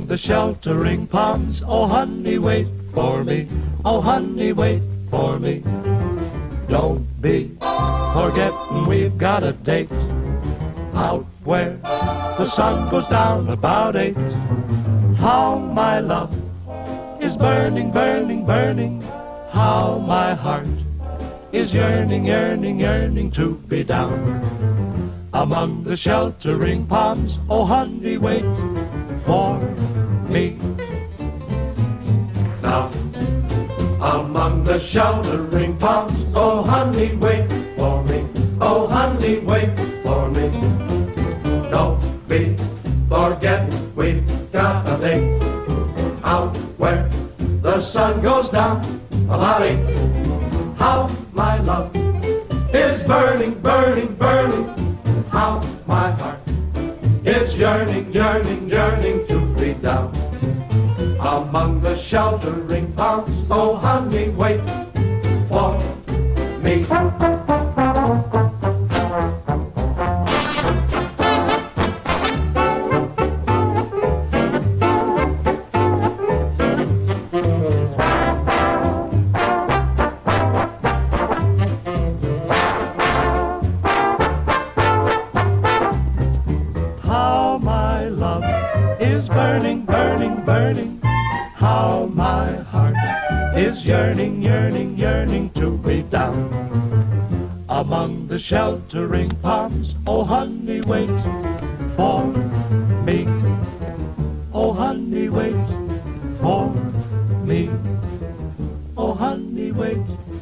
the sheltering palms. Oh, honey, wait for me. Oh, honey, wait for me. Don't be forgetting we've got a date out where the sun goes down about 8. How my love is burning, burning, burning. How my heart is yearning, yearning, yearning to be down among the sheltering palms. Oh, honey, wait for me. Now, among the sheltering palms. Oh, honey, wait for me. Oh, honey, wait for me. Don't be forgetting we've got a date out where the sun goes down about 8. How my love is burning, burning, burning. How my heart is yearning, yearning, yearning to be down among the sheltering palms. Oh, honey, wait for me. How my love is burning, burning, burning. How my heart is yearning, yearning, yearning to be down among the sheltering palms. Oh, honey, wait for me. Oh, honey, wait for me. Oh, honey, wait